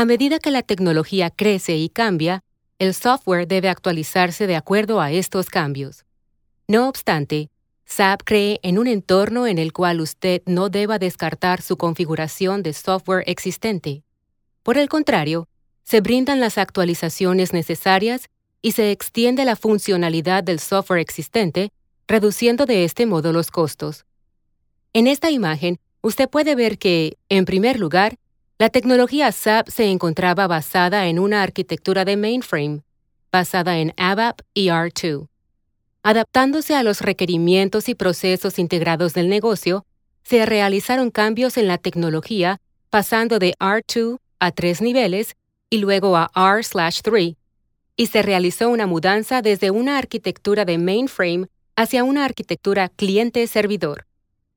A medida que la tecnología crece y cambia, el software debe actualizarse de acuerdo a estos cambios. No obstante, SAP cree en un entorno en el cual usted no deba descartar su configuración de software existente. Por el contrario, se brindan las actualizaciones necesarias y se extiende la funcionalidad del software existente, reduciendo de este modo los costos. En esta imagen, usted puede ver que, en primer lugar, la tecnología SAP se encontraba basada en una arquitectura de mainframe, basada en ABAP y R2. Adaptándose a los requerimientos y procesos integrados del negocio, se realizaron cambios en la tecnología pasando de R2 a 3 niveles y luego a R/3, y se realizó una mudanza desde una arquitectura de mainframe hacia una arquitectura cliente-servidor.